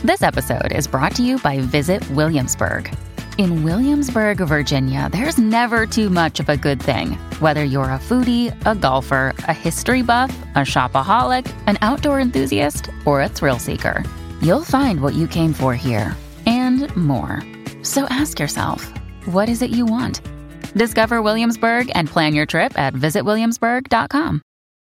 This episode is brought to you by Visit Williamsburg. In Williamsburg, Virginia, there's never too much of a good thing. Whether you're a foodie, a golfer, a history buff, a shopaholic, an outdoor enthusiast, or a thrill seeker, you'll find what you came for here and more. So ask yourself, what is it you want? Discover Williamsburg and plan your trip at visitwilliamsburg.com.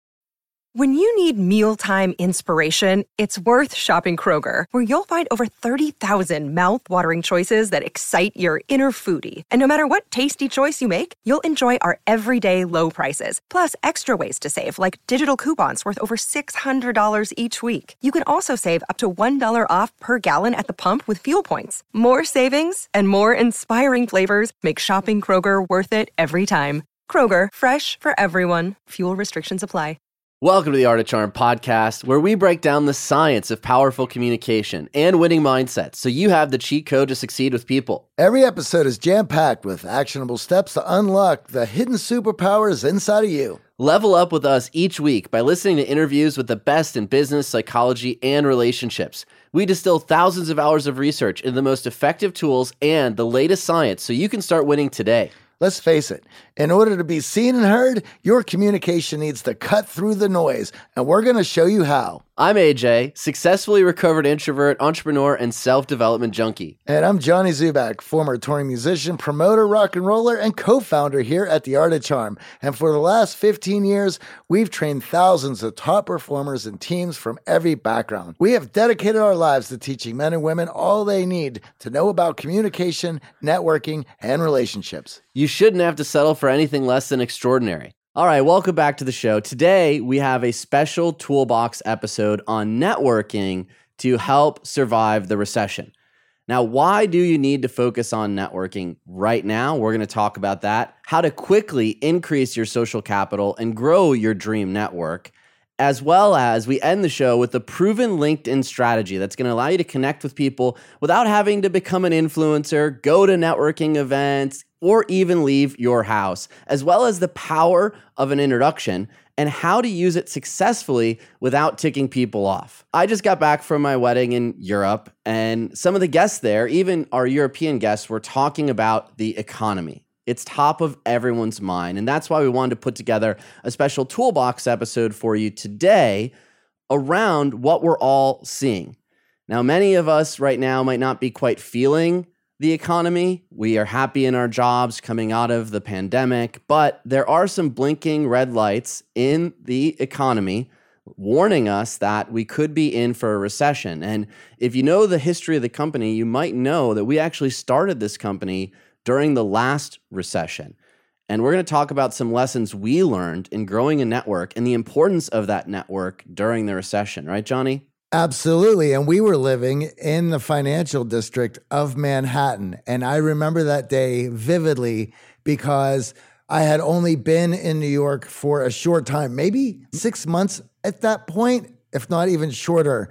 When you need mealtime inspiration, it's worth shopping Kroger, where you'll find over 30,000 mouth-watering choices that excite your inner foodie. And no matter what tasty choice you make, you'll enjoy our everyday low prices, plus extra ways to save, like digital coupons worth over $600 each week. You can also save up to $1 off per gallon at the pump with fuel points. More savings and more inspiring flavors make shopping Kroger worth it every time. Kroger, fresh for everyone. Fuel restrictions apply. Welcome to the Art of Charm podcast, where we break down the science of powerful communication and winning mindsets so you have the cheat code to succeed with people. Every episode is jam-packed with actionable steps to unlock the hidden superpowers inside of you. Level up with us each week by listening to interviews with the best in business, psychology, and relationships. We distill thousands of hours of research into the most effective tools and the latest science so you can start winning today. Let's face it, in order to be seen and heard, your communication needs to cut through the noise, and we're going to show you how. I'm AJ, successfully recovered introvert, entrepreneur, and self-development junkie. And I'm Johnny Zubak, former touring musician, promoter, rock and roller, and co-founder here at The Art of Charm. And for the last 15 years, we've trained thousands of top performers and teams from every background. We have dedicated our lives to teaching men and women all they need to know about communication, networking, and relationships. You shouldn't have to settle for anything less than extraordinary. All right, welcome back to the show. Today, we have a special toolbox episode on networking to help survive the recession. Now, why do you need to focus on networking right now? We're going to talk about that, how to quickly increase your social capital and grow your dream network, as well as we end the show with a proven LinkedIn strategy that's going to allow you to connect with people without having to become an influencer, go to networking events, or even leave your house, as well as the power of an introduction and how to use it successfully without ticking people off. I just got back from my wedding in Europe, and some of the guests there, even our European guests, were talking about the economy. It's top of everyone's mind, and that's why we wanted to put together a special toolbox episode for you today around what we're all seeing. Now, many of us right now might not be quite feeling the economy. We are happy in our jobs coming out of the pandemic, but there are some blinking red lights in the economy warning us that we could be in for a recession. And if you know the history of the company, you might know that we actually started this company during the last recession. And we're going to talk about some lessons we learned in growing a network and the importance of that network during the recession. Right, Johnny? Absolutely. And we were living in the financial district of Manhattan. And I remember that day vividly because I had only been in New York for a short time, maybe 6 months at that point, if not even shorter.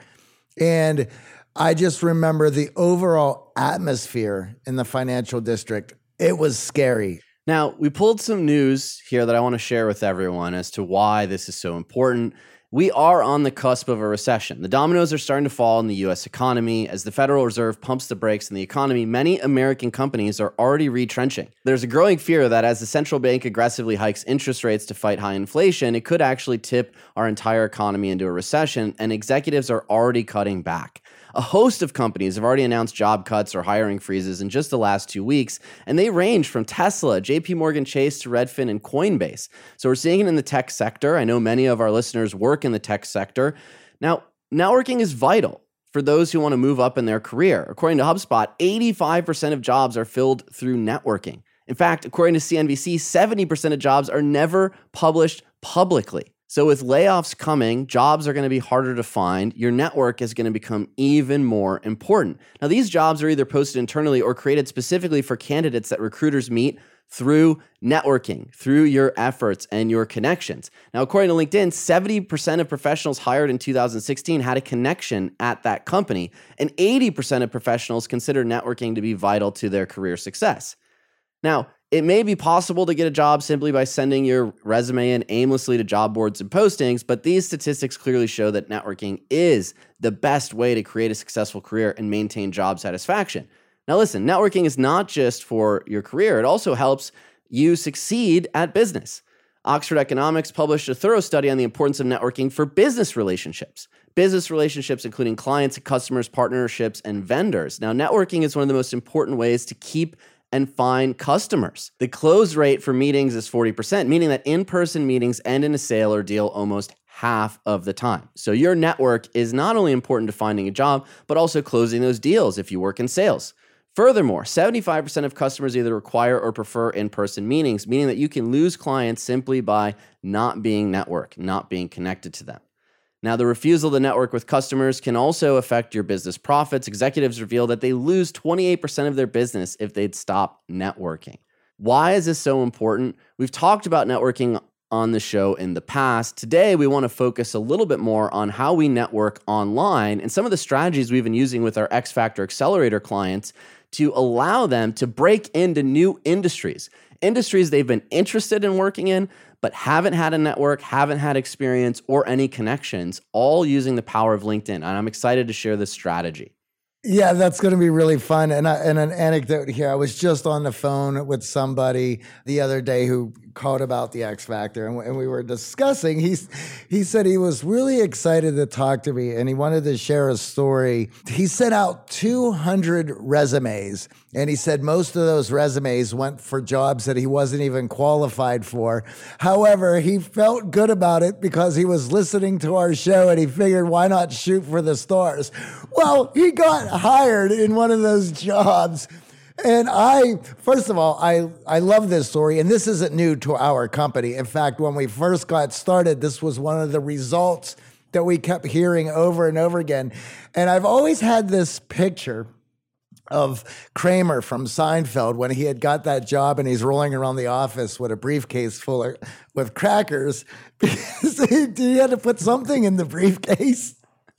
And I just remember the overall atmosphere in the financial district. It was scary. Now, we pulled some news here that I want to share with everyone as to why this is so important. We are on the cusp of a recession. The dominoes are starting to fall in the U.S. economy. As the Federal Reserve pumps the brakes in the economy, many American companies are already retrenching. There's a growing fear that as the central bank aggressively hikes interest rates to fight high inflation, it could actually tip our entire economy into a recession, and executives are already cutting back. A host of companies have already announced job cuts or hiring freezes in just the last 2 weeks, and they range from Tesla, JP Morgan Chase to Redfin and Coinbase. So we're seeing it in the tech sector. I know many of our listeners work in the tech sector. Now, networking is vital for those who want to move up in their career. According to HubSpot, 85% of jobs are filled through networking. In fact, according to CNBC, 70% of jobs are never published publicly. So with layoffs coming, jobs are going to be harder to find. Your network is going to become even more important. Now, these jobs are either posted internally or created specifically for candidates that recruiters meet through networking, through your efforts and your connections. Now, according to LinkedIn, 70% of professionals hired in 2016 had a connection at that company, and 80% of professionals consider networking to be vital to their career success. Now, It may be possible to get a job simply by sending your resume in aimlessly to job boards and postings, but these statistics clearly show that networking is the best way to create a successful career and maintain job satisfaction. Now listen, networking is not just for your career, it also helps you succeed at business. Oxford Economics published a thorough study on the importance of networking for business relationships. Business relationships including clients, customers, partnerships, and vendors. Now, networking is one of the most important ways to keep and find customers. The close rate for meetings is 40%, meaning that in-person meetings end in a sale or deal almost half of the time. So your network is not only important to finding a job, but also closing those deals if you work in sales. Furthermore, 75% of customers either require or prefer in-person meetings, meaning that you can lose clients simply by not being networked, not being connected to them. Now, the refusal to network with customers can also affect your business profits. Executives reveal that they lose 28% of their business if they'd stop networking. Why is this so important? We've talked about networking on the show in the past. Today, we want to focus a little bit more on how we network online and some of the strategies we've been using with our X Factor Accelerator clients to allow them to break into new industries they've been interested in working in, but haven't had a network, haven't had experience or any connections, all using the power of LinkedIn. And I'm excited to share this strategy. Yeah, that's going to be really fun. And an anecdote here, I was just on the phone with somebody the other day who called about the X Factor, and we were discussing. He said he was really excited to talk to me, and he wanted to share a story. He sent out 200 resumes, and he said most of those resumes went for jobs that he wasn't even qualified for. However, he felt good about it because he was listening to our show, and he figured, why not shoot for the stars? Well, he got hired in one of those jobs. And first of all, I love this story, and this isn't new to our company. In fact, when we first got started, this was one of the results that we kept hearing over and over again. And I've always had this picture of Kramer from Seinfeld when he had got that job and he's rolling around the office with a briefcase full with crackers because he had to put something in the briefcase.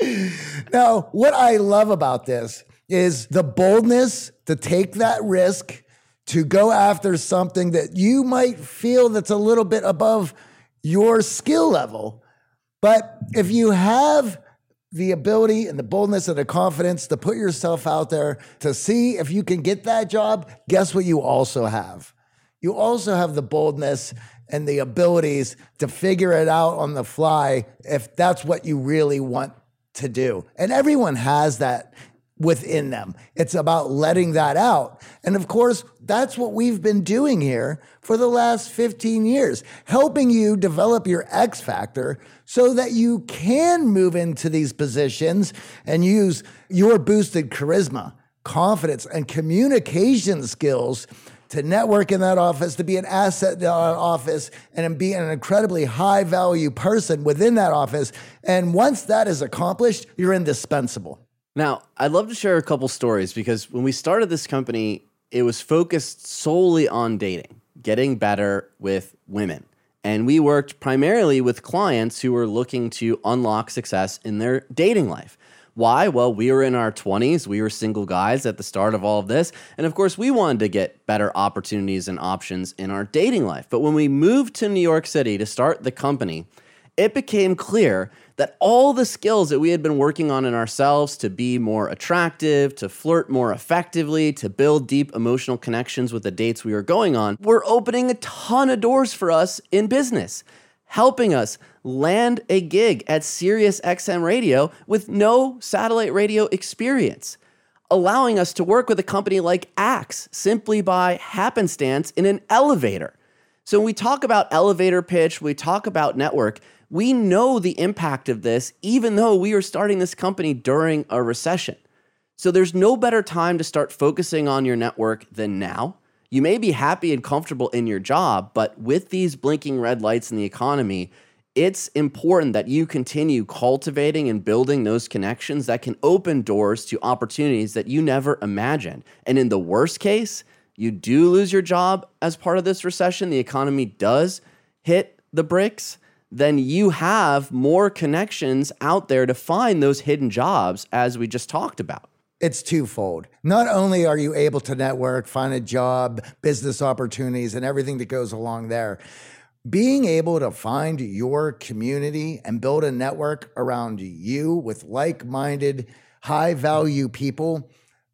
Now, what I love about this is the boldness to take that risk, to go after something that you might feel that's a little bit above your skill level. But if you have the ability and the boldness and the confidence to put yourself out there to see if you can get that job, guess what you also have? You also have the boldness and the abilities to figure it out on the fly if that's what you really want to do. And everyone has that within them. It's about letting that out. And of course, that's what we've been doing here for the last 15 years, helping you develop your X factor so that you can move into these positions and use your boosted charisma, confidence, and communication skills to network in that office, to be an asset in that office, and be an incredibly high value person within that office. And once that is accomplished, you're indispensable. Now, I'd love to share a couple stories because when we started this company, it was focused solely on dating, getting better with women. And we worked primarily with clients who were looking to unlock success in their dating life. Why? Well, we were in our 20s. We were single guys at the start of all of this. And of course, we wanted to get better opportunities and options in our dating life. But when we moved to New York City to start the company, it became clear that all the skills that we had been working on in ourselves to be more attractive, to flirt more effectively, to build deep emotional connections with the dates we were going on, were opening a ton of doors for us in business, helping us land a gig at Sirius XM Radio with no satellite radio experience, allowing us to work with a company like Axe simply by happenstance in an elevator. So when we talk about elevator pitch, we talk about network, we know the impact of this, even though we are starting this company during a recession. So there's no better time to start focusing on your network than now. You may be happy and comfortable in your job, but with these blinking red lights in the economy, it's important that you continue cultivating and building those connections that can open doors to opportunities that you never imagined. And in the worst case, you do lose your job as part of this recession, the economy does hit the bricks, then you have more connections out there to find those hidden jobs as we just talked about. it's twofold. Not only are you able to network, find a job, business opportunities, and everything that goes along there, being able to find your community and build a network around you with like-minded, high-value people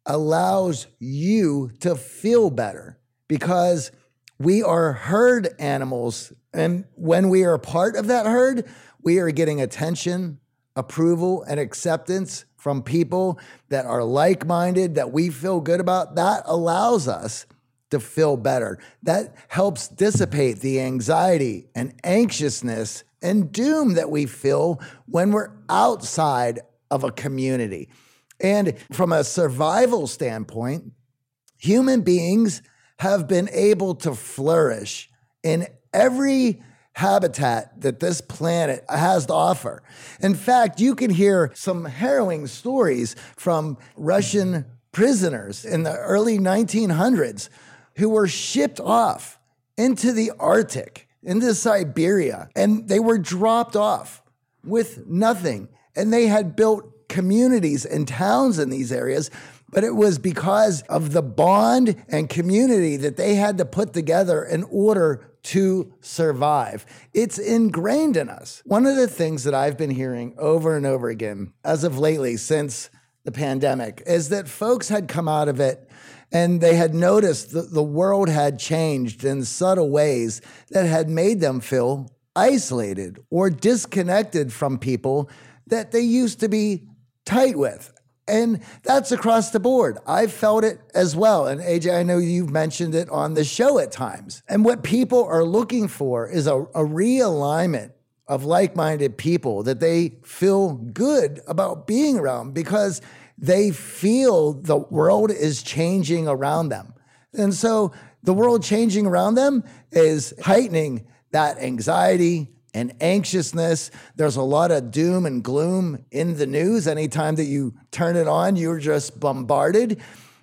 allows you to feel better, because we are herd animals. And when we are part of that herd, we are getting attention, approval, and acceptance from people that are like-minded, that we feel good about. That allows us to feel better. That helps dissipate the anxiety and anxiousness and doom that we feel when we're outside of a community. And from a survival standpoint, human beings have been able to flourish in every habitat that this planet has to offer. In fact, you can hear some harrowing stories from Russian prisoners in the early 1900s who were shipped off into the Arctic, into Siberia, and they were dropped off with nothing. And they had built communities and towns in these areas, but it was because of the bond and community that they had to put together in order to survive. It's ingrained in us. One of the things that I've been hearing over and over again as of lately since the pandemic is that folks had come out of it and they had noticed that the world had changed in subtle ways that had made them feel isolated or disconnected from people that they used to be tight with. And that's across the board. I've felt it as well. And AJ, I know you've mentioned it on the show at times. And what people are looking for is a realignment of like-minded people that they feel good about being around, because they feel the world is changing around them. And so the world changing around them is heightening that anxiety and anxiousness. There's a lot of doom and gloom in the news. Anytime that you turn it on, you're just bombarded.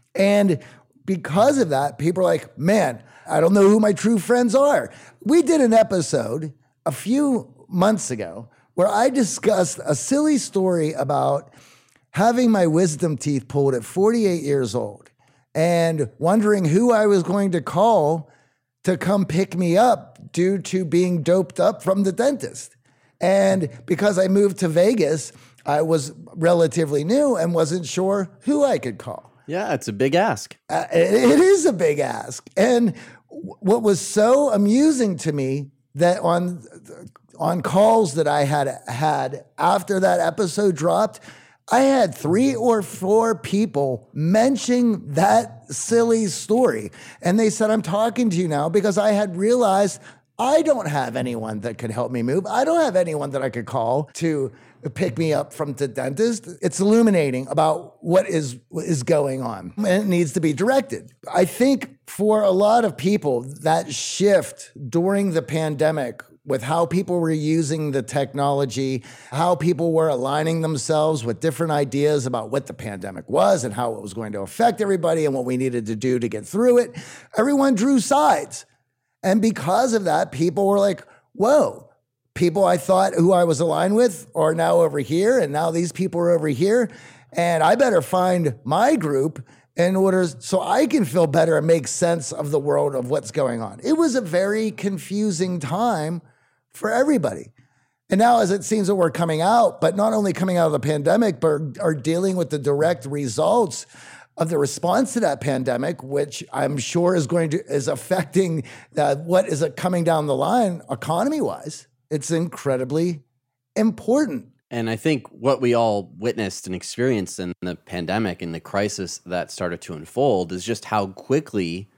And because of that, people are like, man, I don't know who my true friends are. We did an episode a few months ago where I discussed a silly story about having my wisdom teeth pulled at 48 years old and wondering who I was going to call to come pick me up due to being doped up from the dentist. And because I moved to Vegas, I was relatively new and wasn't sure who I could call. Yeah, it's a big ask. It is a big ask. And what was so amusing to me that on calls that I had after that episode dropped, I had 3 or 4 people mention that silly story. And they said, I'm talking to you now because I had realized I don't have anyone that could help me move. I don't have anyone that I could call to pick me up from the dentist. It's illuminating about what is going on, and it needs to be directed. I think for a lot of people, that shift during the pandemic with how people were using the technology, how people were aligning themselves with different ideas about what the pandemic was and how it was going to affect everybody and what we needed to do to get through it, everyone drew sides. And because of that, people were like, whoa, people I thought who I was aligned with are now over here, and now these people are over here, and I better find my group in order so I can feel better and make sense of the world of what's going on. It was a very confusing time for everybody. And now as it seems that we're coming out, but not only coming out of the pandemic, but are dealing with the direct results of the response to that pandemic, which I'm sure is affecting what is coming down the line economy-wise. It's incredibly important. And I think what we all witnessed and experienced in the pandemic and the crisis that started to unfold is just how quickly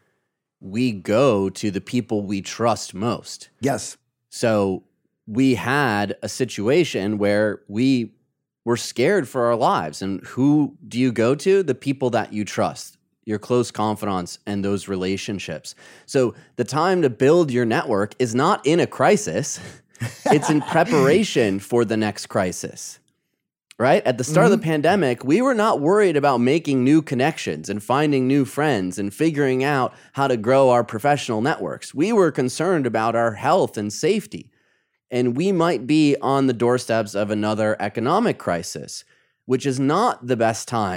we go to the people we trust most. Yes. So we had a situation where we were scared for our lives. And who do you go to? The people that you trust, your close confidants, and those relationships. So the time to build your network is not in a crisis. It's in preparation for the next crisis, right? At the start of the pandemic, we were not worried about making new connections and finding new friends and figuring out how to grow our professional networks. We were concerned about our health and safety. And we might be on the doorsteps of another economic crisis, which is not the best time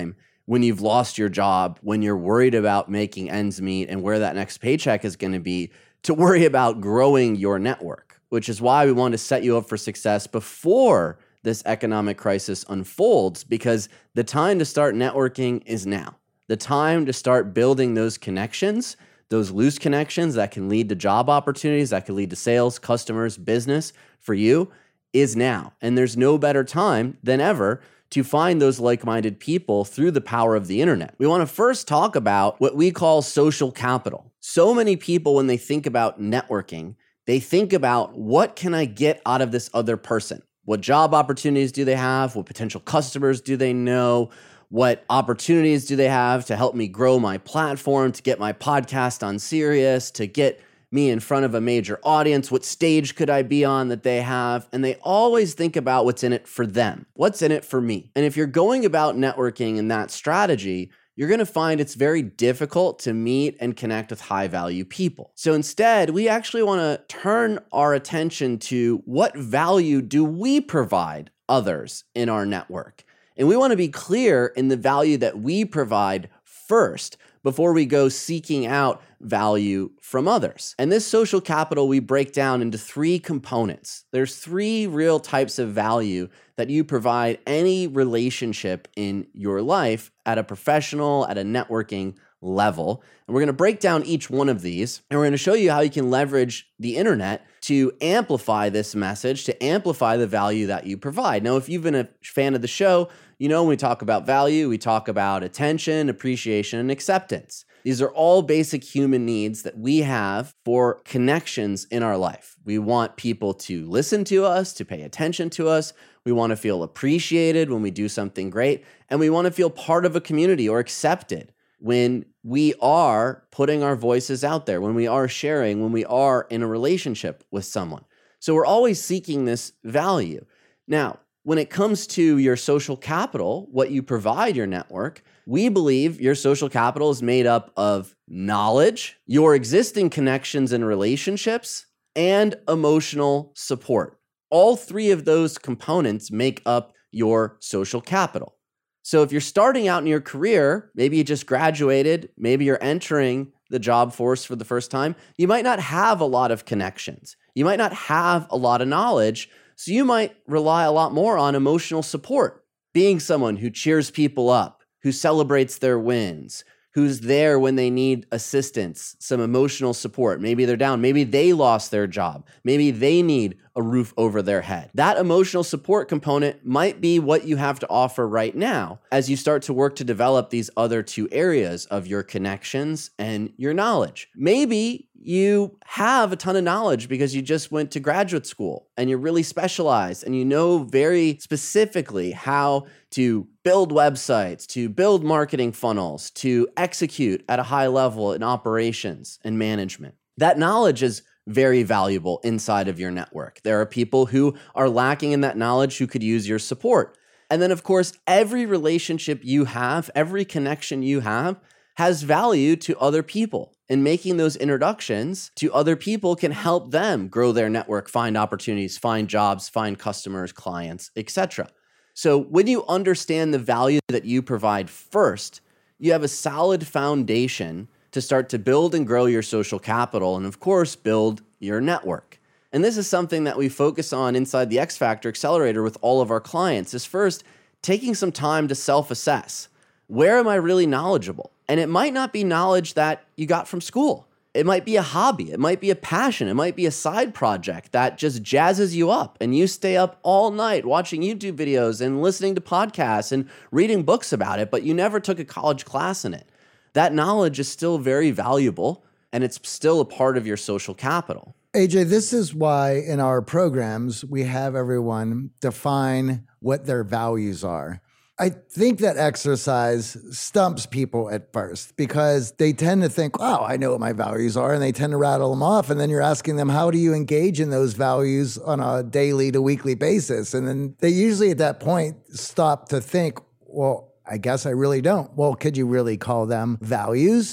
when you've lost your job, when you're worried about making ends meet and where that next paycheck is going to be, to worry about growing your network, which is why we want to set you up for success before this economic crisis unfolds, because the time to start networking is now. The time to start building those connections, those loose connections that can lead to job opportunities, that can lead to sales, customers, business for you is now. And there's no better time than ever to find those like-minded people through the power of the internet. We want to first talk about what we call social capital. So many people, when they think about networking, they think about, what can I get out of this other person? What job opportunities do they have? What potential customers do they know? What opportunities do they have to help me grow my platform, to get my podcast on Sirius, to get me in front of a major audience? What stage could I be on that they have? And they always think about what's in it for them. What's in it for me? And if you're going about networking in that strategy, you're going to find it's very difficult to meet and connect with high value people. So instead, we actually want to turn our attention to, what value do we provide others in our network? And we want to be clear in the value that we provide first before we go seeking out value from others. And this social capital we break down into 3 components. There's 3 real types of value that you provide any relationship in your life at a professional, at a networking level. And we're going to break down each one of these, and we're going to show you how you can leverage the internet to amplify this message, to amplify the value that you provide. Now, if you've been a fan of the show, you know when we talk about value, we talk about attention, appreciation, and acceptance. These are all basic human needs that we have for connections in our life. We want people to listen to us, to pay attention to us. We want to feel appreciated when we do something great, and we want to feel part of a community or accepted when we are putting our voices out there, when we are sharing, when we are in a relationship with someone. So we're always seeking this value. Now, when it comes to your social capital, what you provide your network, we believe your social capital is made up of knowledge, your existing connections and relationships, and emotional support. All 3 of those components make up your social capital. So if you're starting out in your career, maybe you just graduated, maybe you're entering the job force for the first time, you might not have a lot of connections. You might not have a lot of knowledge, so you might rely a lot more on emotional support, being someone who cheers people up, who celebrates their wins, who's there when they need assistance, some emotional support. Maybe they're down. Maybe they lost their job. Maybe they need a roof over their head. That emotional support component might be what you have to offer right now as you start to work to develop these other 2 areas of your connections and your knowledge. Maybe you have a ton of knowledge because you just went to graduate school and you're really specialized and you know very specifically how to build websites, to build marketing funnels, to execute at a high level in operations and management. That knowledge is very valuable inside of your network. There are people who are lacking in that knowledge who could use your support. And then, of course, every relationship you have, every connection you have, has value to other people. And making those introductions to other people can help them grow their network, find opportunities, find jobs, find customers, clients, etc. So when you understand the value that you provide first, you have a solid foundation to start to build and grow your social capital and, of course, build your network. And this is something that we focus on inside the X Factor Accelerator with all of our clients, is first taking some time to self-assess. Where am I really knowledgeable? And it might not be knowledge that you got from school. It might be a hobby. It might be a passion. It might be a side project that just jazzes you up and you stay up all night watching YouTube videos and listening to podcasts and reading books about it, but you never took a college class in it. That knowledge is still very valuable and it's still a part of your social capital. AJ, this is why in our programs, we have everyone define what their values are. I think that exercise stumps people at first because they tend to think, wow, I know what my values are, and they tend to rattle them off. And then you're asking them, how do you engage in those values on a daily to weekly basis? And then they usually at that point stop to think, well, I guess I really don't. Well, could you really call them values?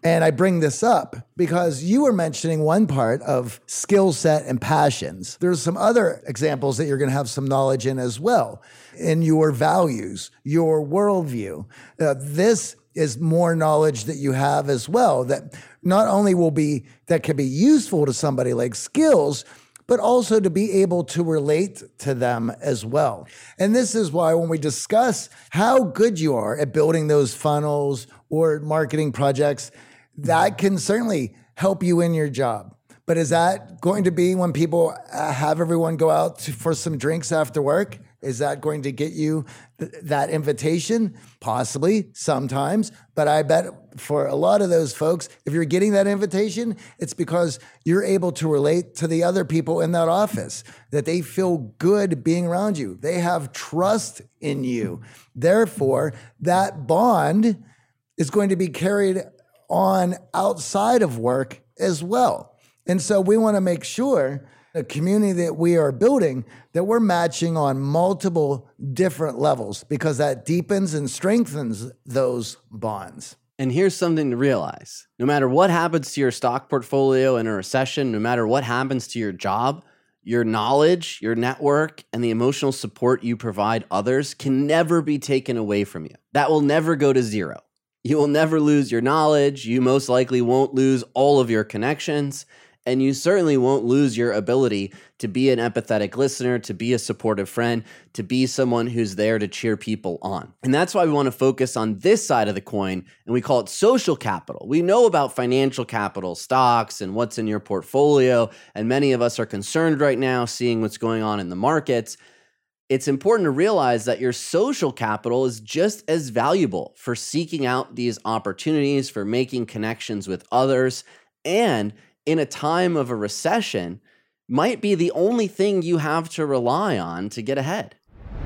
And I bring this up because you were mentioning one part of skill set and passions. There's some other examples that you're going to have some knowledge in as well, in your values, your worldview. This is more knowledge that you have as well that not only that can be useful to somebody like skills, but also to be able to relate to them as well. And this is why when we discuss how good you are at building those funnels or marketing projects, that can certainly help you in your job. But is that going to be when people have everyone go out for some drinks after work? Is that going to get you that invitation? Possibly, sometimes. But I bet for a lot of those folks, if you're getting that invitation, it's because you're able to relate to the other people in that office, that they feel good being around you. They have trust in you. Therefore, that bond is going to be carried on outside of work as well. And so we want to make sure the community that we are building, that we're matching on multiple different levels, because that deepens and strengthens those bonds. And here's something to realize. No matter what happens to your stock portfolio in a recession, no matter what happens to your job, your knowledge, your network, and the emotional support you provide others can never be taken away from you. That will never go to zero. You will never lose your knowledge. You most likely won't lose all of your connections. And you certainly won't lose your ability to be an empathetic listener, to be a supportive friend, to be someone who's there to cheer people on. And that's why we want to focus on this side of the coin, and we call it social capital. We know about financial capital, stocks, and what's in your portfolio, and many of us are concerned right now seeing what's going on in the markets. It's important to realize that your social capital is just as valuable for seeking out these opportunities, for making connections with others, and in a time of a recession, might be the only thing you have to rely on to get ahead.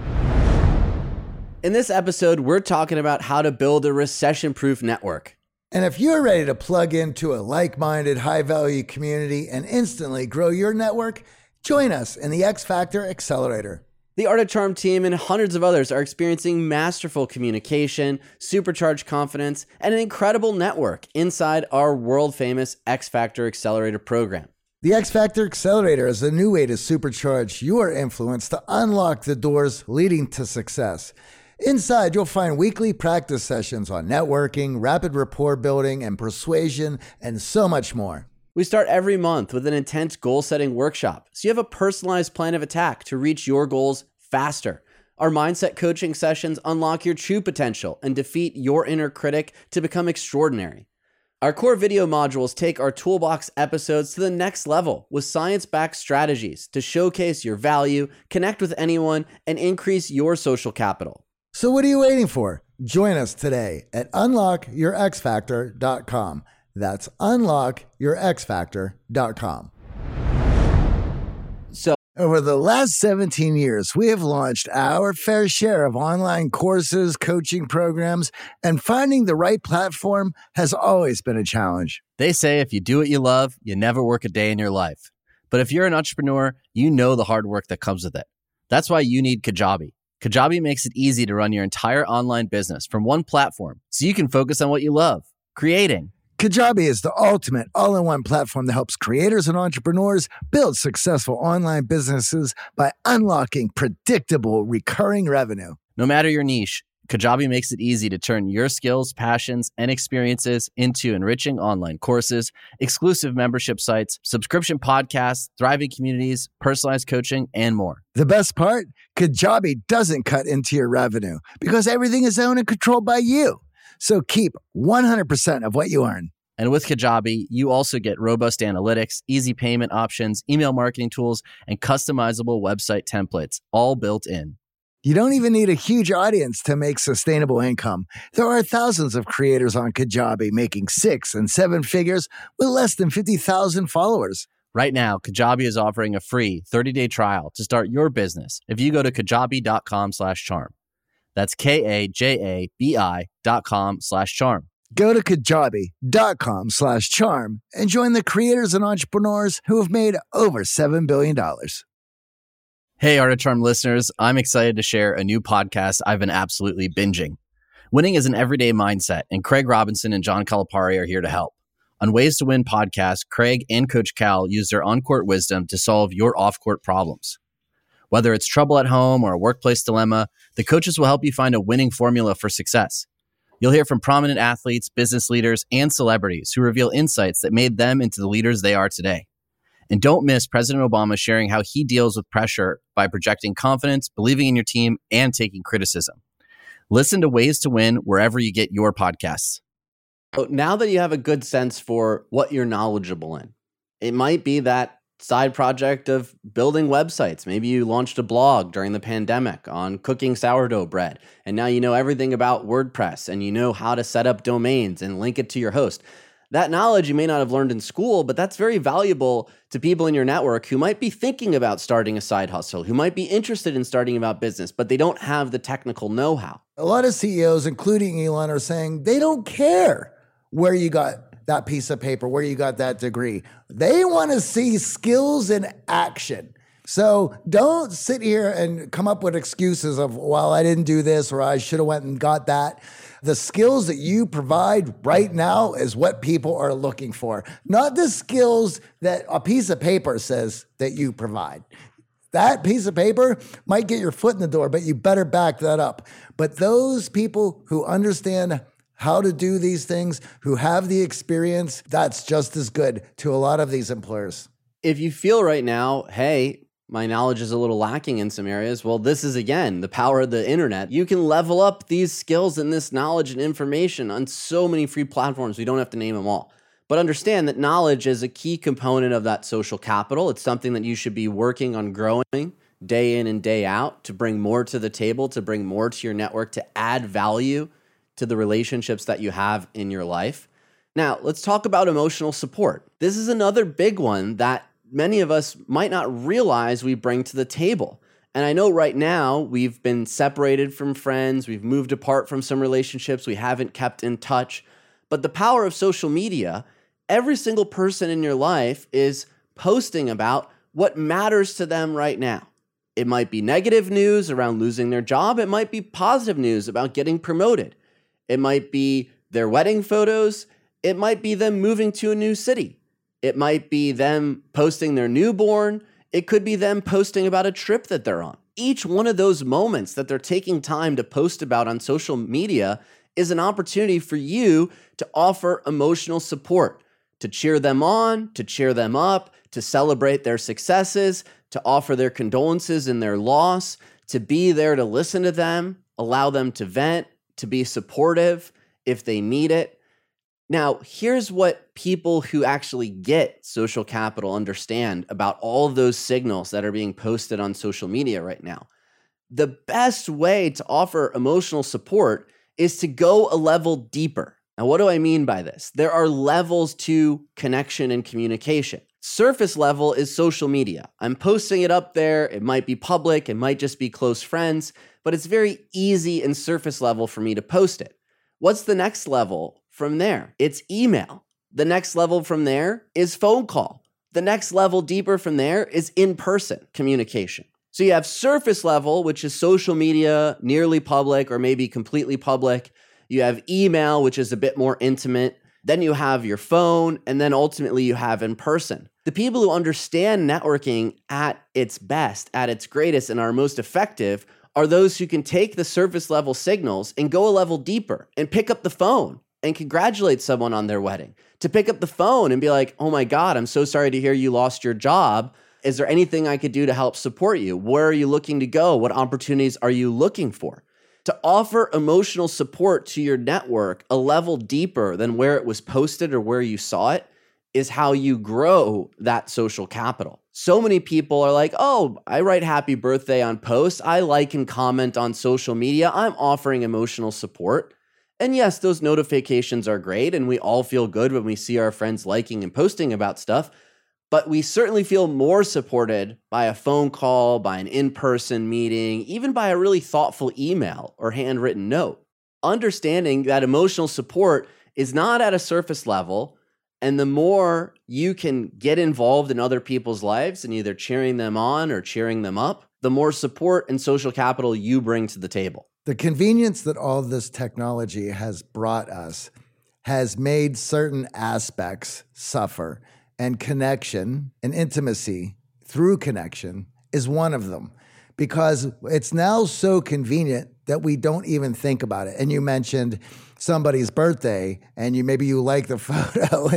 In this episode, we're talking about how to build a recession-proof network. And if you're ready to plug into a like-minded, high-value community and instantly grow your network, join us in the X Factor Accelerator. The Art of Charm team and hundreds of others are experiencing masterful communication, supercharged confidence, and an incredible network inside our world-famous X Factor Accelerator program. The X Factor Accelerator is a new way to supercharge your influence to unlock the doors leading to success. Inside, you'll find weekly practice sessions on networking, rapid rapport building, and persuasion, and so much more. We start every month with an intense goal-setting workshop, so you have a personalized plan of attack to reach your goals faster. Our mindset coaching sessions unlock your true potential and defeat your inner critic to become extraordinary. Our core video modules take our toolbox episodes to the next level with science-backed strategies to showcase your value, connect with anyone, and increase your social capital. So what are you waiting for? Join us today at unlockyourxfactor.com. That's unlockyourxfactor.com. So, over the last 17 years, we have launched our fair share of online courses, coaching programs, and finding the right platform has always been a challenge. They say if you do what you love, you never work a day in your life. But if you're an entrepreneur, you know the hard work that comes with it. That's why you need Kajabi. Kajabi makes it easy to run your entire online business from one platform so you can focus on what you love, creating. Kajabi is the ultimate all-in-one platform that helps creators and entrepreneurs build successful online businesses by unlocking predictable, recurring revenue. No matter your niche, Kajabi makes it easy to turn your skills, passions, and experiences into enriching online courses, exclusive membership sites, subscription podcasts, thriving communities, personalized coaching, and more. The best part? Kajabi doesn't cut into your revenue because everything is owned and controlled by you. So keep 100% of what you earn. And with Kajabi, you also get robust analytics, easy payment options, email marketing tools, and customizable website templates, all built in. You don't even need a huge audience to make sustainable income. There are thousands of creators on Kajabi making 6 and 7 figures with less than 50,000 followers. Right now, Kajabi is offering a free 30-day trial to start your business if you go to kajabi.com/charm. That's KAJABI.com/charm. Go to kajabi.com/charm and join the creators and entrepreneurs who have made over $7 billion. Hey, Art of Charm listeners, I'm excited to share a new podcast I've been absolutely binging. Winning is an everyday mindset, and Craig Robinson and John Calipari are here to help. On Ways to Win podcast, Craig and Coach Cal use their on-court wisdom to solve your off-court problems. Whether it's trouble at home or a workplace dilemma, the coaches will help you find a winning formula for success. You'll hear from prominent athletes, business leaders, and celebrities who reveal insights that made them into the leaders they are today. And don't miss President Obama sharing how he deals with pressure by projecting confidence, believing in your team, and taking criticism. Listen to Ways to Win wherever you get your podcasts. Now that you have a good sense for what you're knowledgeable in, it might be that side project of building websites. Maybe you launched a blog during the pandemic on cooking sourdough bread, and now you know everything about WordPress and you know how to set up domains and link it to your host. That knowledge you may not have learned in school, but that's very valuable to people in your network who might be thinking about starting a side hustle, who might be interested in starting about business, but they don't have the technical know-how. A lot of CEOs, including Elon, are saying they don't care where you got that piece of paper, where you got that degree. They want to see skills in action. So don't sit here and come up with excuses of, well, I didn't do this or I should have went and got that. The skills that you provide right now is what people are looking for, not the skills that a piece of paper says that you provide. That piece of paper might get your foot in the door, but you better back that up. But those people who understand how to do these things, who have the experience, that's just as good to a lot of these employers. If you feel right now, hey, my knowledge is a little lacking in some areas, well, this is, again, the power of the internet. You can level up these skills and this knowledge and information on so many free platforms. We don't have to name them all. But understand that knowledge is a key component of that social capital. It's something that you should be working on growing day in and day out to bring more to the table, to bring more to your network, to add value to the relationships that you have in your life. Now, let's talk about emotional support. This is another big one that many of us might not realize we bring to the table. And I know right now we've been separated from friends, we've moved apart from some relationships, we haven't kept in touch. But the power of social media, every single person in your life is posting about what matters to them right now. It might be negative news around losing their job. It might be positive news about getting promoted. It might be their wedding photos. It might be them moving to a new city. It might be them posting their newborn. It could be them posting about a trip that they're on. Each one of those moments that they're taking time to post about on social media is an opportunity for you to offer emotional support, to cheer them on, to cheer them up, to celebrate their successes, to offer their condolences in their loss, to be there to listen to them, allow them to vent, to be supportive if they need it. Now, here's what people who actually get social capital understand about all of those signals that are being posted on social media right now. The best way to offer emotional support is to go a level deeper. Now, what do I mean by this? There are levels to connection and communication. Surface level is social media. I'm posting it up there. It might be public. It might just be close friends, but it's very easy and surface level for me to post it. What's the next level from there? It's email. The next level from there is phone call. The next level deeper from there is in-person communication. So you have surface level, which is social media, nearly public or maybe completely public. You have email, which is a bit more intimate. Then you have your phone, and then ultimately you have in person. The people who understand networking at its best, at its greatest, and are most effective are those who can take the surface level signals and go a level deeper and pick up the phone and congratulate someone on their wedding. To pick up the phone and be like, oh my God, I'm so sorry to hear you lost your job. Is there anything I could do to help support you? Where are you looking to go? What opportunities are you looking for? To offer emotional support to your network a level deeper than where it was posted or where you saw it is how you grow that social capital. So many people are like, oh, I write happy birthday on posts. I like and comment on social media. I'm offering emotional support. And yes, those notifications are great, and we all feel good when we see our friends liking and posting about stuff. But we certainly feel more supported by a phone call, by an in-person meeting, even by a really thoughtful email or handwritten note. Understanding that emotional support is not at a surface level, and the more you can get involved in other people's lives and either cheering them on or cheering them up, the more support and social capital you bring to the table. The convenience that all this technology has brought us has made certain aspects suffer, and connection and intimacy through connection is one of them, because it's now so convenient that we don't even think about it. And you mentioned somebody's birthday, and maybe you like the photo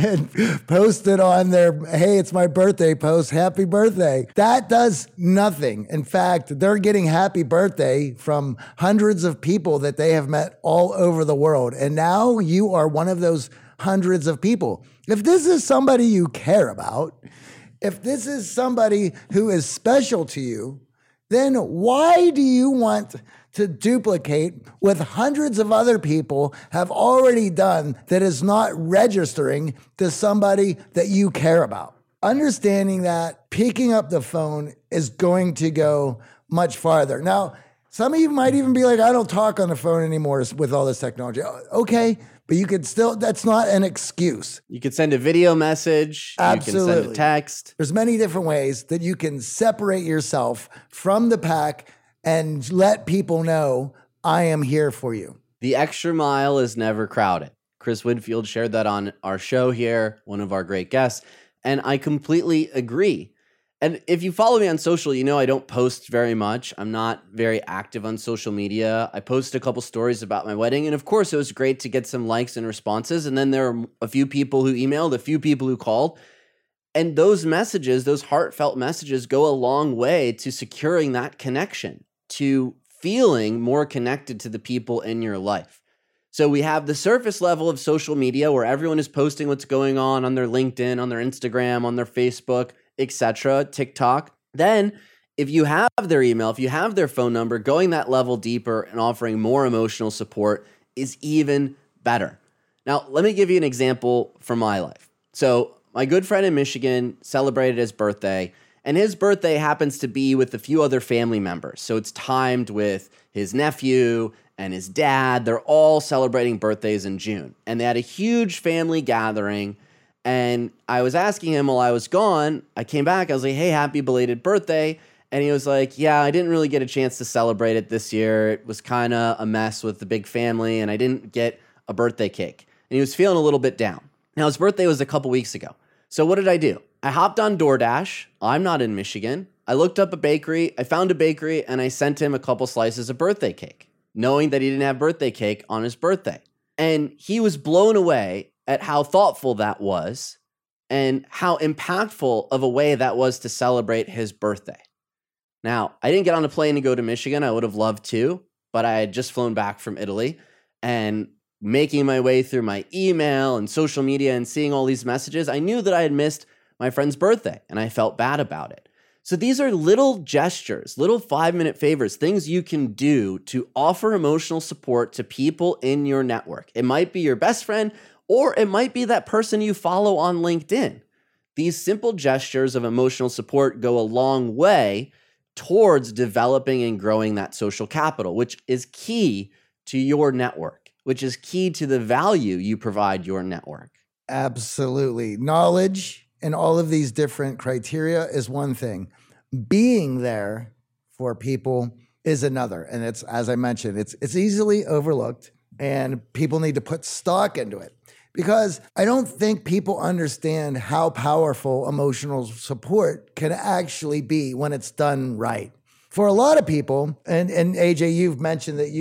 and post it on their, hey, it's my birthday post, happy birthday. That does nothing. In fact, they're getting happy birthday from hundreds of people that they have met all over the world. And now you are one of those hundreds of people. If this is somebody you care about, if this is somebody who is special to you, then why do you want to duplicate what hundreds of other people have already done that is not registering to somebody that you care about? Understanding that, picking up the phone is going to go much farther. Now, some of you might even be like, I don't talk on the phone anymore with all this technology. Okay, but you could still, that's not an excuse. You could send a video message. Absolutely. You can send a text. There's many different ways that you can separate yourself from the pack and let people know, I am here for you. The extra mile is never crowded. Chris Winfield shared that on our show here, one of our great guests, and I completely agree. And if you follow me on social, you know I don't post very much. I'm not very active on social media. I posted a couple stories about my wedding, and of course, it was great to get some likes and responses. And then there were a few people who emailed, a few people who called. And those messages, those heartfelt messages, go a long way to securing that connection, to feeling more connected to the people in your life. So we have the surface level of social media where everyone is posting what's going on their LinkedIn, on their Instagram, on their Facebook, etc., TikTok. Then if you have their email, if you have their phone number, going that level deeper and offering more emotional support is even better. Now, let me give you an example from my life. So my good friend in Michigan celebrated his birthday, and his birthday happens to be with a few other family members. So it's timed with his nephew and his dad. They're all celebrating birthdays in June. And they had a huge family gathering. And I was asking him while I was gone, I came back, I was like, hey, happy belated birthday. And he was like, yeah, I didn't really get a chance to celebrate it this year. It was kind of a mess with the big family, and I didn't get a birthday cake. And he was feeling a little bit down. Now, his birthday was a couple weeks ago. So what did I do? I hopped on DoorDash. I'm not in Michigan. I looked up a bakery. I found a bakery, and I sent him a couple slices of birthday cake, knowing that he didn't have birthday cake on his birthday. And he was blown away at how thoughtful that was and how impactful of a way that was to celebrate his birthday. Now, I didn't get on a plane to go to Michigan. I would have loved to, but I had just flown back from Italy, and making my way through my email and social media and seeing all these messages, I knew that I had missed my friend's birthday, and I felt bad about it. So these are little gestures, little 5-minute favors, things you can do to offer emotional support to people in your network. It might be your best friend, or it might be that person you follow on LinkedIn. These simple gestures of emotional support go a long way towards developing and growing that social capital, which is key to your network, which is key to the value you provide your network. Absolutely. Knowledge and all of these different criteria is one thing. Being there for people is another. And it's, as I mentioned, it's easily overlooked, and people need to put stock into it. Because I don't think people understand how powerful emotional support can actually be when it's done right. For a lot of people, and AJ, you've mentioned that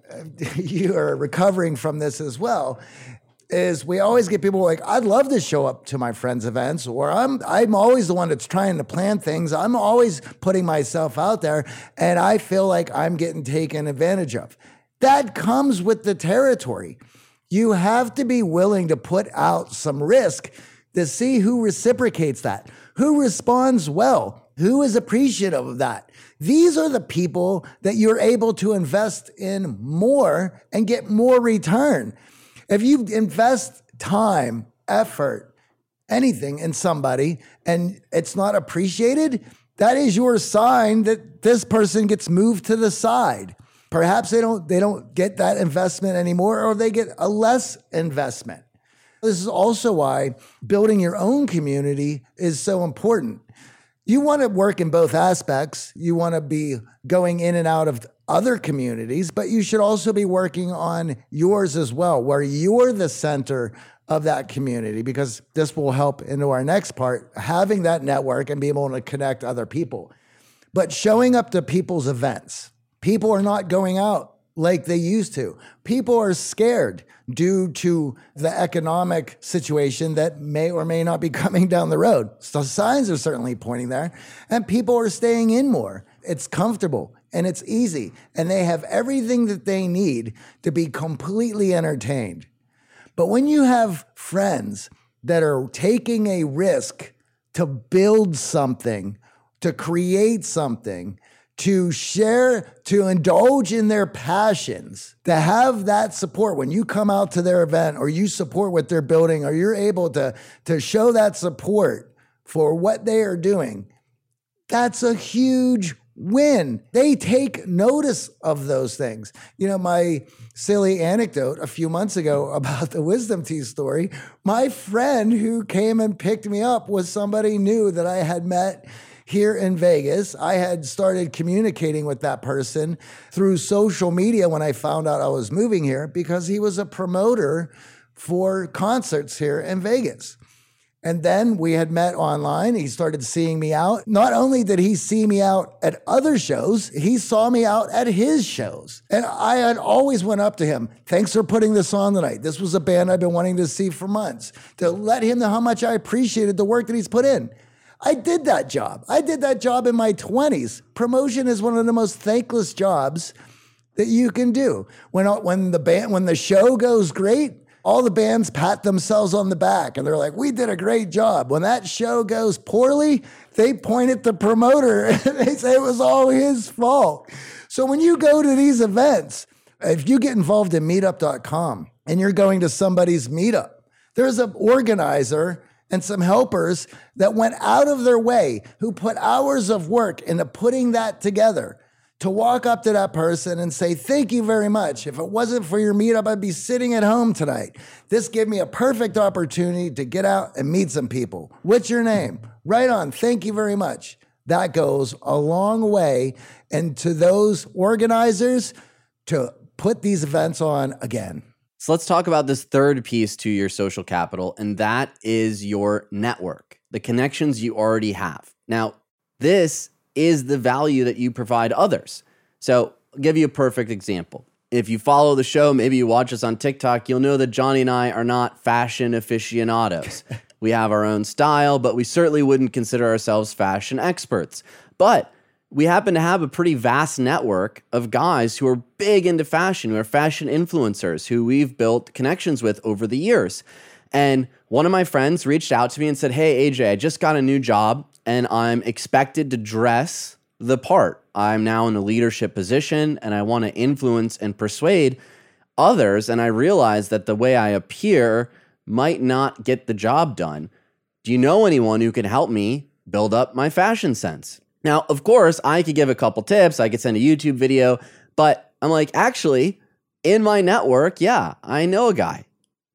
you are recovering from this as well, is we always get people like, I'd love to show up to my friends' events, or I'm always the one that's trying to plan things. I'm always putting myself out there, and I feel like I'm getting taken advantage of. That comes with the territory. You have to be willing to put out some risk to see who reciprocates that, who responds well, who is appreciative of that. These are the people that you're able to invest in more and get more return. If you invest time, effort, anything in somebody and it's not appreciated, that is your sign that this person gets moved to the side. Perhaps they don't get that investment anymore, or they get a less investment. This is also why building your own community is so important. You want to work in both aspects. You want to be going in and out of other communities, but you should also be working on yours as well, where you're the center of that community, because this will help into our next part, having that network and being able to connect other people. But showing up to people's events. People are not going out like they used to. People are scared due to the economic situation that may or may not be coming down the road. So signs are certainly pointing there, and people are staying in more. It's comfortable and it's easy, and they have everything that they need to be completely entertained. But when you have friends that are taking a risk to build something, to create something, to share, to indulge in their passions, to have that support when you come out to their event or you support what they're building, or you're able to show that support for what they are doing, that's a huge win. They take notice of those things. You know, my silly anecdote a few months ago about the Wisdom Teeth story, my friend who came and picked me up was somebody new that I had met here in Vegas. I had started communicating with that person through social media when I found out I was moving here, because he was a promoter for concerts here in Vegas. And then we had met online. He started seeing me out. Not only did he see me out at other shows, he saw me out at his shows. And I had always went up to him. Thanks for putting this on tonight. This was a band I've been wanting to see for months, to let him know how much I appreciated the work that he's put in. I did that job. I did that job in my 20s. Promotion is one of the most thankless jobs that you can do. When the show goes great, all the bands pat themselves on the back and they're like, we did a great job. When that show goes poorly, they point at the promoter and they say it was all his fault. So when you go to these events, if you get involved in meetup.com and you're going to somebody's meetup, there's an organizer and some helpers that went out of their way, who put hours of work into putting that together, to walk up to that person and say, thank you very much. If it wasn't for your meetup, I'd be sitting at home tonight. This gave me a perfect opportunity to get out and meet some people. What's your name? Right on. Thank you very much. That goes a long way. And to those organizers, to put these events on again. So let's talk about this third piece to your social capital, and that is your network, the connections you already have. Now, this is the value that you provide others. So I'll give you a perfect example. If you follow the show, maybe you watch us on TikTok, you'll know that Johnny and I are not fashion aficionados. We have our own style, but we certainly wouldn't consider ourselves fashion experts. But we happen to have a pretty vast network of guys who are big into fashion, who are fashion influencers, who we've built connections with over the years. And one of my friends reached out to me and said, hey, AJ, I just got a new job and I'm expected to dress the part. I'm now in a leadership position and I want to influence and persuade others. And I realized that the way I appear might not get the job done. Do you know anyone who can help me build up my fashion sense? Now, of course, I could give a couple tips. I could send a YouTube video, but I'm like, actually, in my network, yeah, I know a guy.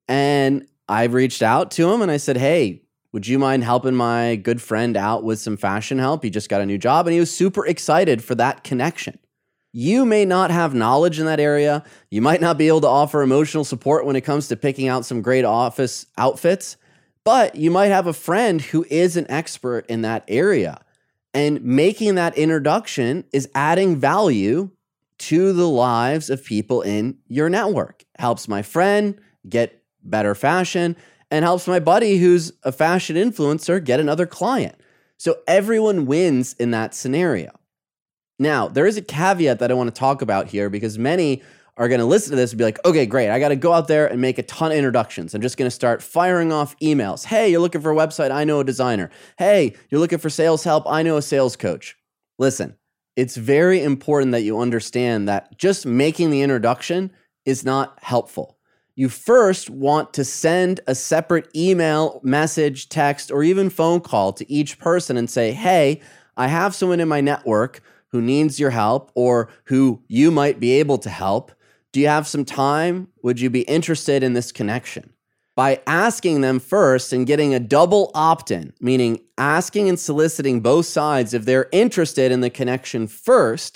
And I reached out to him and I said, hey, would you mind helping my good friend out with some fashion help? He just got a new job and he was super excited for that connection. You may not have knowledge in that area. You might not be able to offer emotional support when it comes to picking out some great office outfits, but you might have a friend who is an expert in that area. And making that introduction is adding value to the lives of people in your network. Helps my friend get better fashion and helps my buddy who's a fashion influencer get another client. So everyone wins in that scenario. Now, there is a caveat that I want to talk about here because many are going to listen to this and be like, okay, great. I got to go out there and make a ton of introductions. I'm just going to start firing off emails. Hey, you're looking for a website? I know a designer. Hey, you're looking for sales help? I know a sales coach. Listen, it's very important that you understand that just making the introduction is not helpful. You first want to send a separate email, message, text, or even phone call to each person and say, hey, I have someone in my network who needs your help or who you might be able to help. Do you have some time? Would you be interested in this connection? By asking them first and getting a double opt-in, meaning asking and soliciting both sides if they're interested in the connection first,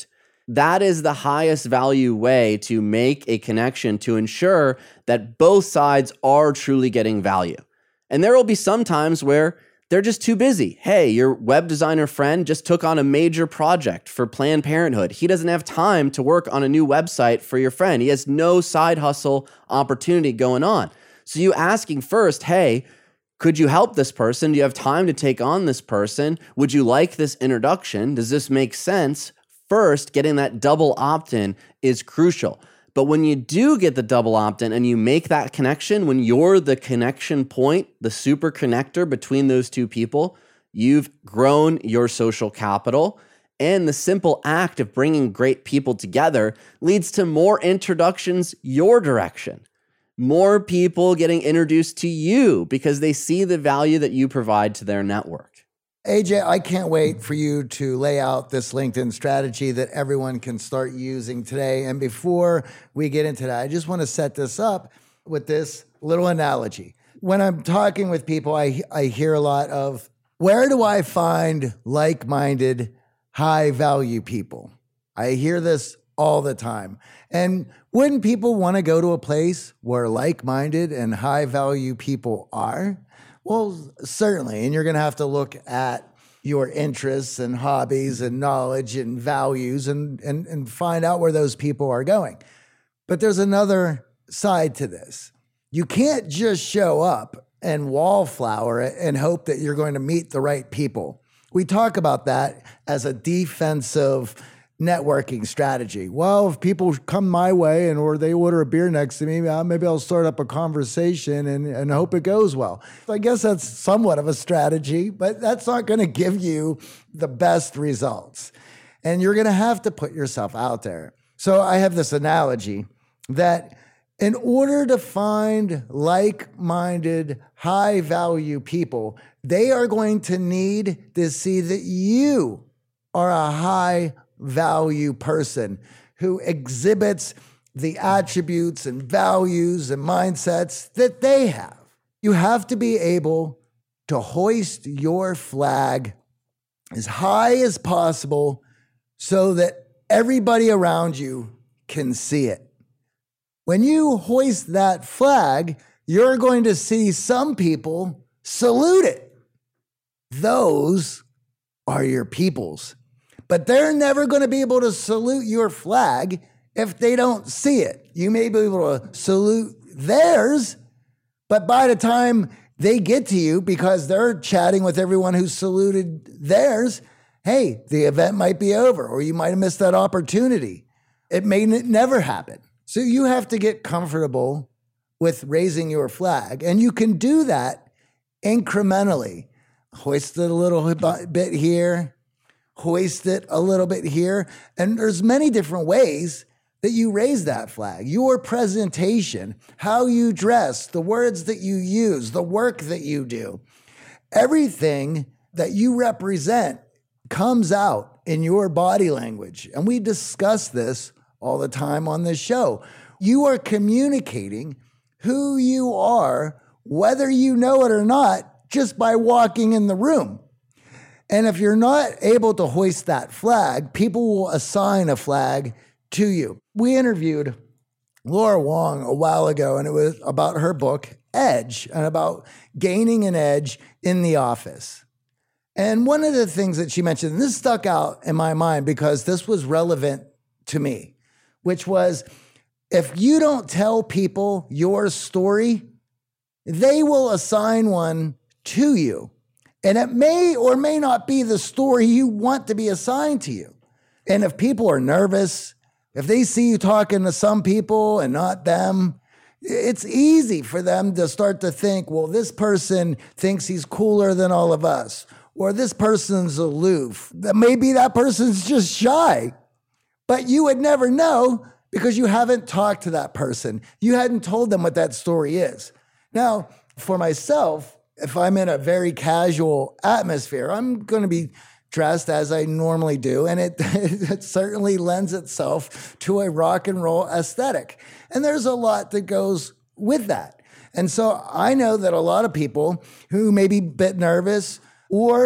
That is the highest value way to make a connection to ensure that both sides are truly getting value. And there will be some times where they're just too busy. Hey, your web designer friend just took on a major project for Planned Parenthood. He doesn't have time to work on a new website for your friend. He has no side hustle opportunity going on. So you asking first, hey, could you help this person? Do you have time to take on this person? Would you like this introduction? Does this make sense? First, getting that double opt-in is crucial. But when you do get the double opt-in and you make that connection, when you're the connection point, the super connector between those two people, you've grown your social capital. And the simple act of bringing great people together leads to more introductions your direction. More people getting introduced to you because they see the value that you provide to their network. AJ, I can't wait for you to lay out this LinkedIn strategy that everyone can start using today. And before we get into that, I just want to set this up with this little analogy. When I'm talking with people, I hear a lot of, where do I find like-minded, high-value people? I hear this all the time. And wouldn't people want to go to a place where like-minded and high-value people are? Well, certainly. And you're going to have to look at your interests and hobbies and knowledge and values and find out where those people are going. But there's another side to this. You can't just show up and wallflower it and hope that you're going to meet the right people. We talk about that as a defensive networking strategy. Well, if people come my way or they order a beer next to me, maybe I'll start up a conversation and hope it goes well. I guess that's somewhat of a strategy, but that's not going to give you the best results. And you're going to have to put yourself out there. So I have this analogy that in order to find like-minded, high-value people, they are going to need to see that you are a high-value person who exhibits the attributes and values and mindsets that they have. You have to be able to hoist your flag as high as possible so that everybody around you can see it. When you hoist that flag, you're going to see some people salute it. Those are your peoples. But they're never going to be able to salute your flag if they don't see it. You may be able to salute theirs, but by the time they get to you, because they're chatting with everyone who saluted theirs, hey, the event might be over, or you might have missed that opportunity. It may never happen. So you have to get comfortable with raising your flag. And you can do that incrementally. Hoist it a little bit here, hoist it a little bit here. And there's many different ways that you raise that flag. Your presentation, how you dress, the words that you use, the work that you do, everything that you represent comes out in your body language. And we discuss this all the time on this show. You are communicating who you are, whether you know it or not, just by walking in the room. And if you're not able to hoist that flag, people will assign a flag to you. We interviewed Laura Wong a while ago, and it was about her book, Edge, and about gaining an edge in the office. And one of the things that she mentioned, and this stuck out in my mind because this was relevant to me, which was, if you don't tell people your story, they will assign one to you. And it may or may not be the story you want to be assigned to you. And if people are nervous, if they see you talking to some people and not them, it's easy for them to start to think, well, this person thinks he's cooler than all of us, or this person's aloof. Maybe that person's just shy. But you would never know because you haven't talked to that person. You hadn't told them what that story is. Now, for myself, if I'm in a very casual atmosphere, I'm going to be dressed as I normally do, and it certainly lends itself to a rock and roll aesthetic. And there's a lot that goes with that. And so I know that a lot of people who may be a bit nervous or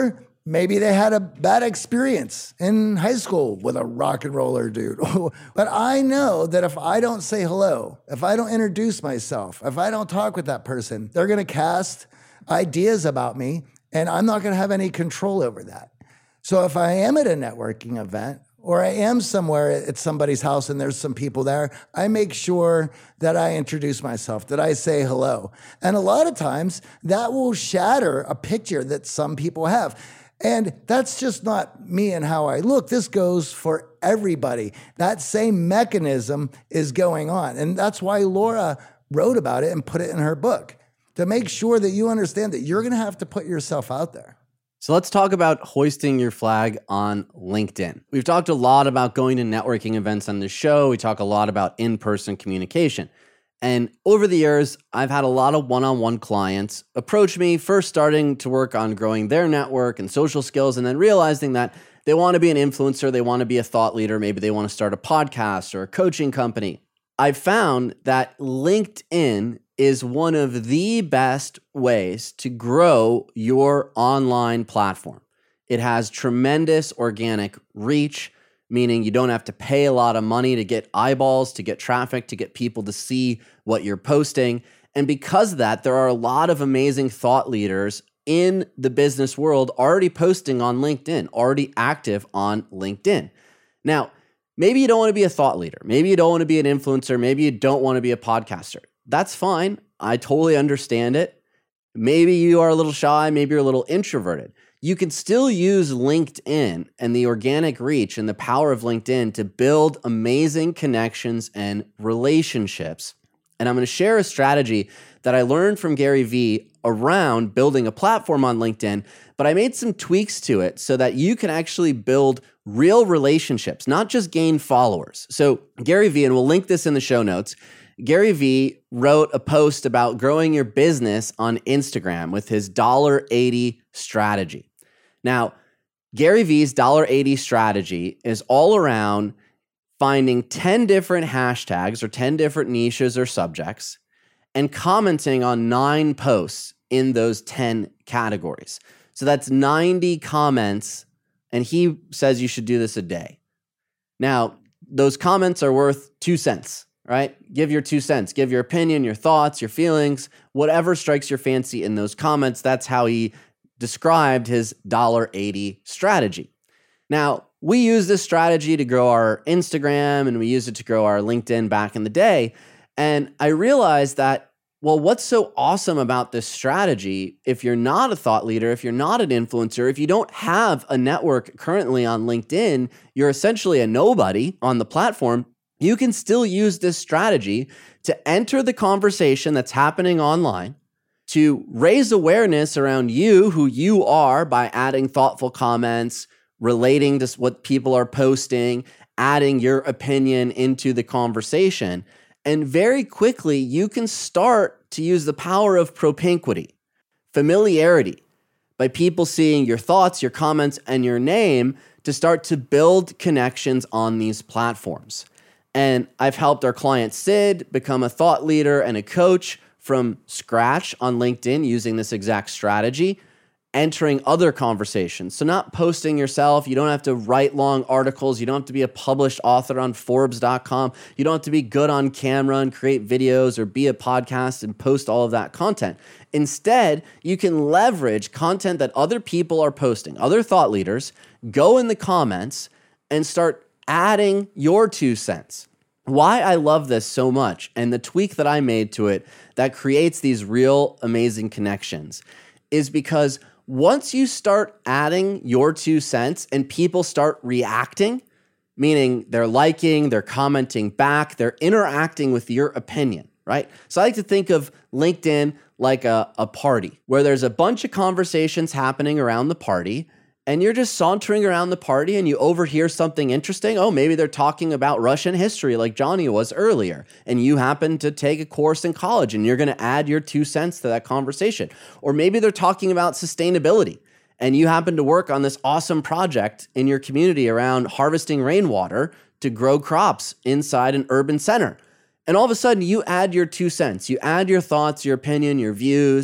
Maybe they had a bad experience in high school with a rock and roller dude. But I know that if I don't say hello, if I don't introduce myself, if I don't talk with that person, they're going to cast ideas about me and I'm not going to have any control over that. So if I am at a networking event or I am somewhere at somebody's house and there's some people there, I make sure that I introduce myself, that I say hello. And a lot of times that will shatter a picture that some people have. And that's just not me and how I look. This goes for everybody. That same mechanism is going on. And that's why Laura wrote about it and put it in her book, to make sure that you understand that you're going to have to put yourself out there. So let's talk about hoisting your flag on LinkedIn. We've talked a lot about going to networking events on the show. We talk a lot about in-person communication. And over the years, I've had a lot of one-on-one clients approach me, first starting to work on growing their network and social skills, and then realizing that they want to be an influencer, they want to be a thought leader, maybe they want to start a podcast or a coaching company. I've found that LinkedIn is one of the best ways to grow your online platform. It has tremendous organic reach, meaning you don't have to pay a lot of money to get eyeballs, to get traffic, to get people to see what you're posting. And because of that, there are a lot of amazing thought leaders in the business world already posting on LinkedIn, already active on LinkedIn. Now, maybe you don't want to be a thought leader. Maybe you don't want to be an influencer. Maybe you don't want to be a podcaster. That's fine. I totally understand it. Maybe you are a little shy. Maybe you're a little introverted. You can still use LinkedIn and the organic reach and the power of LinkedIn to build amazing connections and relationships. And I'm going to share a strategy that I learned from Gary Vee around building a platform on LinkedIn, but I made some tweaks to it so that you can actually build real relationships, not just gain followers. So Gary Vee, and we'll link this in the show notes, Gary Vee wrote a post about growing your business on Instagram with his $1.80 strategy. Now, Gary Vee's $1.80 strategy is all around finding 10 different hashtags or 10 different niches or subjects and commenting on 9 posts in those 10 categories. So that's 90 comments, and he says you should do this a day. Now, those comments are worth 2 cents. Right? Give your 2 cents, give your opinion, your thoughts, your feelings, whatever strikes your fancy in those comments. That's how he described his $1.80 strategy. Now, we use this strategy to grow our Instagram and we use it to grow our LinkedIn back in the day. And I realized that, well, what's so awesome about this strategy, if you're not a thought leader, if you're not an influencer, if you don't have a network currently on LinkedIn, you're essentially a nobody on the platform. You can still use this strategy to enter the conversation that's happening online, to raise awareness around you, who you are, by adding thoughtful comments, relating to what people are posting, adding your opinion into the conversation. And very quickly, you can start to use the power of propinquity, familiarity, by people seeing your thoughts, your comments, and your name to start to build connections on these platforms. And I've helped our client Sid become a thought leader and a coach from scratch on LinkedIn using this exact strategy, entering other conversations. So not posting yourself. You don't have to write long articles. You don't have to be a published author on Forbes.com. You don't have to be good on camera and create videos or be a podcast and post all of that content. Instead, you can leverage content that other people are posting, other thought leaders, go in the comments and start adding your 2 cents. Why I love this so much and the tweak that I made to it that creates these real amazing connections is because once you start adding your 2 cents and people start reacting, meaning they're liking, they're commenting back, they're interacting with your opinion, right? So I like to think of LinkedIn like a party where there's a bunch of conversations happening around the party, and you're just sauntering around the party and you overhear something interesting. Oh, maybe they're talking about Russian history like Johnny was earlier, and you happen to take a course in college and you're going to add your 2 cents to that conversation. Or maybe they're talking about sustainability and you happen to work on this awesome project in your community around harvesting rainwater to grow crops inside an urban center. And all of a sudden you add your 2 cents, you add your thoughts, your opinion, your views,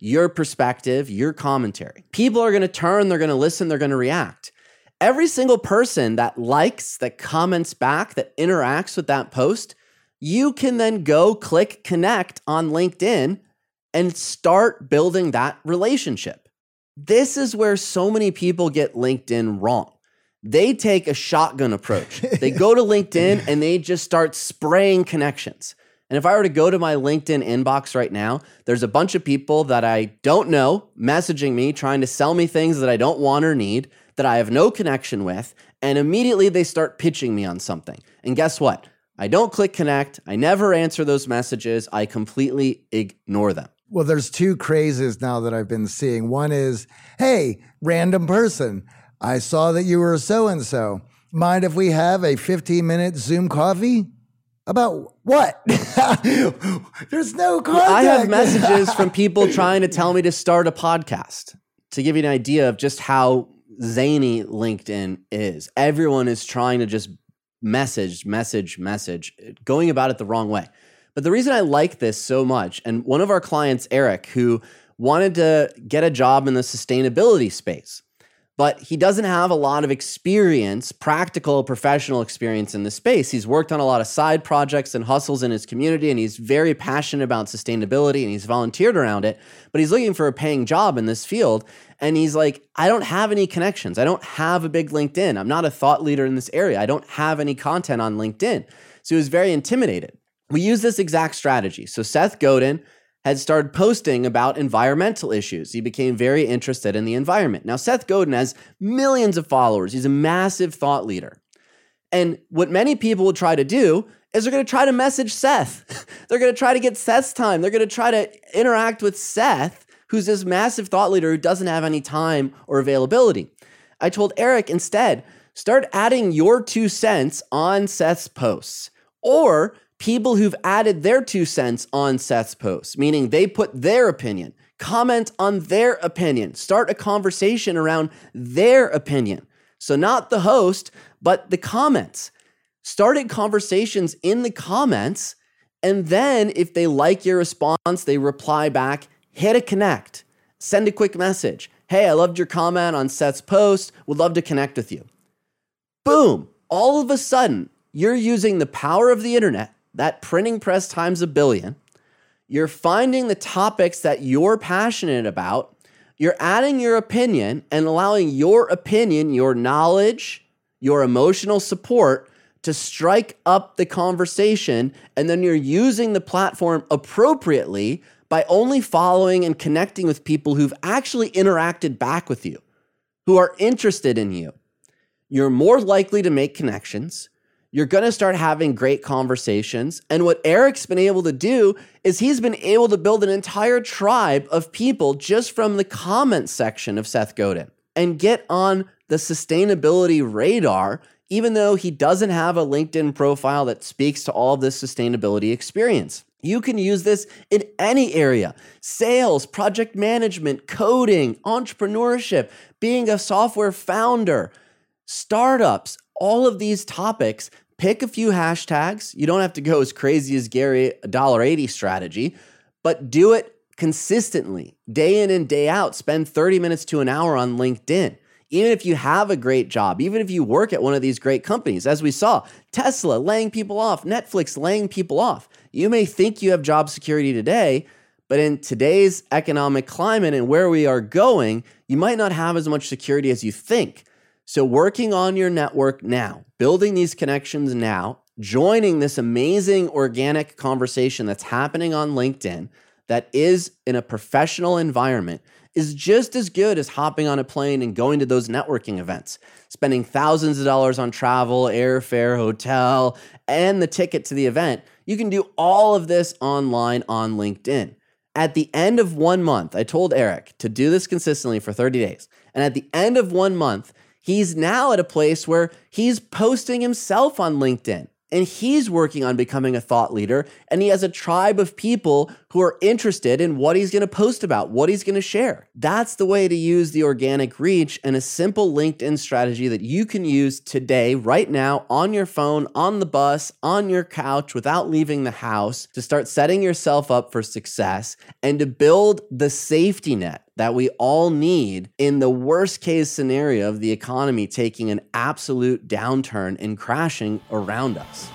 your perspective, your commentary. People are going to turn, they're going to listen, they're going to react. Every single person that likes, that comments back, that interacts with that post, you can then go click connect on LinkedIn and start building that relationship. This is where so many people get LinkedIn wrong. They take a shotgun approach. They go to LinkedIn and they just start spraying connections. And if I were to go to my LinkedIn inbox right now, there's a bunch of people that I don't know messaging me, trying to sell me things that I don't want or need, that I have no connection with, and immediately they start pitching me on something. And guess what? I don't click connect. I never answer those messages. I completely ignore them. Well, there's two crazes now that I've been seeing. One is, hey, random person, I saw that you were so-and-so. Mind if we have a 15-minute Zoom coffee? About what? There's no contact. I have messages from people trying to tell me to start a podcast. To give you an idea of just how zany LinkedIn is. Everyone is trying to just message, going about it the wrong way. But the reason I like this so much, and one of our clients, Eric, who wanted to get a job in the sustainability space, but he doesn't have a lot of experience, practical, professional experience in this space. He's worked on a lot of side projects and hustles in his community, and he's very passionate about sustainability, and he's volunteered around it, but he's looking for a paying job in this field. And he's like, I don't have any connections. I don't have a big LinkedIn. I'm not a thought leader in this area. I don't have any content on LinkedIn. So he was very intimidated. We use this exact strategy. So Seth Godin had started posting about environmental issues. He became very interested in the environment. Now, Seth Godin has millions of followers. He's a massive thought leader. And what many people will try to do is they're going to try to message Seth. They're going to try to get Seth's time. They're going to try to interact with Seth, who's this massive thought leader who doesn't have any time or availability. I told Eric, instead, start adding your 2 cents on Seth's posts, or people who've added their 2 cents on Seth's posts, meaning they put their opinion, comment on their opinion, start a conversation around their opinion. So not the host, but the comments. Started conversations in the comments, and then if they like your response, they reply back, hit a connect, send a quick message. Hey, I loved your comment on Seth's post. Would love to connect with you. Boom. All of a sudden, you're using the power of the internet, that printing press times a billion. You're finding the topics that you're passionate about. You're adding your opinion and allowing your opinion, your knowledge, your emotional support to strike up the conversation. And then you're using the platform appropriately by only following and connecting with people who've actually interacted back with you, who are interested in you. You're more likely to make connections. You're going to start having great conversations. And what Eric's been able to do is he's been able to build an entire tribe of people just from the comment section of Seth Godin and get on the sustainability radar, even though he doesn't have a LinkedIn profile that speaks to all of this sustainability experience. You can use this in any area: sales, project management, coding, entrepreneurship, being a software founder, startups, all of these topics. Pick a few hashtags. You don't have to go as crazy as Gary, $1.80 strategy, but do it consistently, day in and day out. Spend 30 minutes to an hour on LinkedIn. Even if you have a great job, even if you work at one of these great companies, as we saw, Tesla laying people off, Netflix laying people off. You may think you have job security today, but in today's economic climate and where we are going, you might not have as much security as you think. So working on your network now, building these connections now, joining this amazing organic conversation that's happening on LinkedIn that is in a professional environment is just as good as hopping on a plane and going to those networking events, spending thousands of dollars on travel, airfare, hotel, and the ticket to the event. You can do all of this online on LinkedIn. At the end of 1 month, I told Eric to do this consistently for 30 days. And at the end of 1 month, he's now at a place where he's posting himself on LinkedIn and he's working on becoming a thought leader, and he has a tribe of people who are interested in what he's going to post about, what he's going to share. That's the way to use the organic reach and a simple LinkedIn strategy that you can use today, right now, on your phone, on the bus, on your couch, without leaving the house, to start setting yourself up for success and to build the safety net that we all need in the worst case scenario of the economy taking an absolute downturn and crashing around us.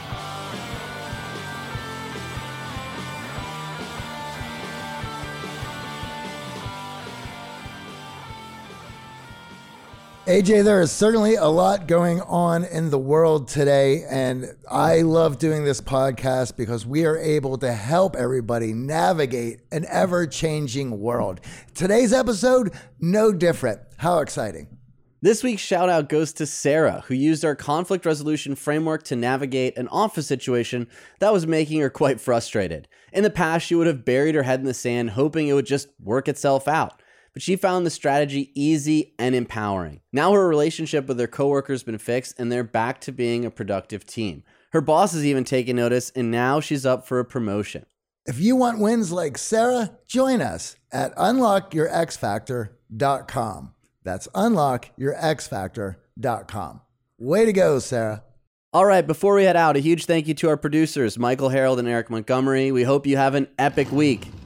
AJ, there is certainly a lot going on in the world today, and I love doing this podcast because we are able to help everybody navigate an ever-changing world. Today's episode, no different. How exciting. This week's shout out goes to Sarah, who used our conflict resolution framework to navigate an office situation that was making her quite frustrated. In the past, she would have buried her head in the sand, hoping it would just work itself out. But she found the strategy easy and empowering. Now her relationship with her coworkers has been fixed, and they're back to being a productive team. Her boss has even taken notice, and now she's up for a promotion. If you want wins like Sarah, join us at unlockyourxfactor.com. That's unlockyourxfactor.com. Way to go, Sarah. All right, before we head out, a huge thank you to our producers, Michael Harold and Eric Montgomery. We hope you have an epic week.